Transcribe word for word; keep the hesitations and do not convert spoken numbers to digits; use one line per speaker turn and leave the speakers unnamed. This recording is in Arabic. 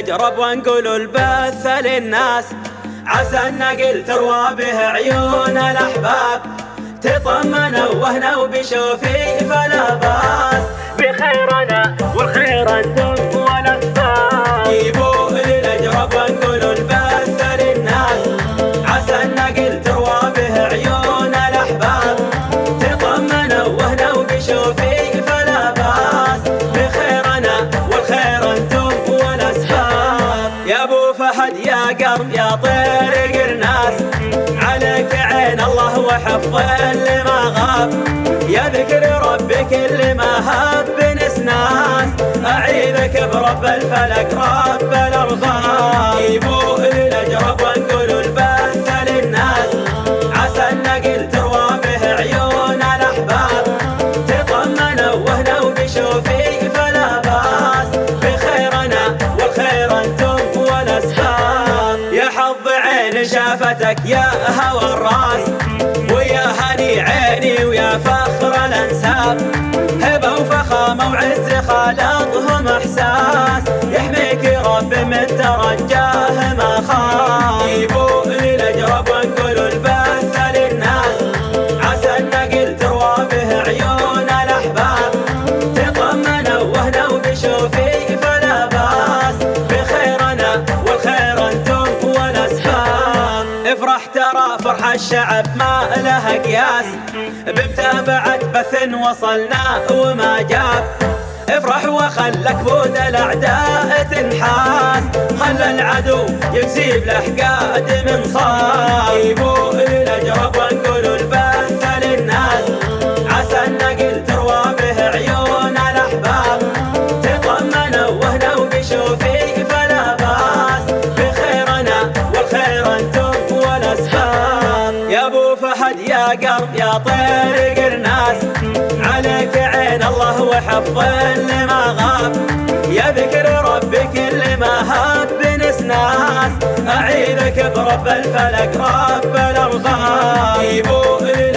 نجرب ونقول البث للناس، عسى النقل تروى به عيون الأحباب، تطمنوا وهنوا بشوفي فلا باس، بخيرنا والخير انتم والاسباب. جيبوا لنجرب ونقول البث للناس، عسى النقل تروى به عيون الأحباب، تطمنوا وهنوا بشوفي فلا باس، بخيرنا والخير انتم والاسباب. يا ابو فهد يا قرم يا طير قرناس، عليك عين الله وحفظ اللي ما غاب، يا ذكر ربك اللي ما هاب بنسناس، أعيذك برب الفلك رب الأرباب. جيبوا لنجرب ونقول البث للناس، عسى النقل تروى به عيون الأحباب، تطمنوا وهنوا بشوفي فلا باس، بخيرنا والخير انتم والاسباب. يا حظ عين شافتك يا هوى الراس، ويا هني عيني ويا فخر الانساب، هبه وفخامه وعز خالطهم احساس، يحميك رب من ترجاه ما خاف. جيبوا لنجرب ونقول البث للناس، عسى النقل تروى به عيون الاحباب، تطمنوا وهنوا بشوفي فلا باس، بخيرنا والخير انتم والاسباب. افرح ترى فرح الشعب ما له قياس، بمتابعة بث وصلنا وما جاب، افرح وخلك بود الاعداء تنحاس، خلى العدو يكسب الاحقاد من صار. جيبوا لنجرب ونقول البث للناس، عسى النقل تروى به عيون الاحباب، تطمنوا وهنوا بشوفي فلا باس، بخيرنا والخير انتم والاسباب. يا ابو فهد يا قرم يا طير قرناس، عليك عين الله وحفظ اللي ما غاب، يا ذكر ربك اللي ما هاب بنسناس، أعيذك برب الفلك رب الأرباب.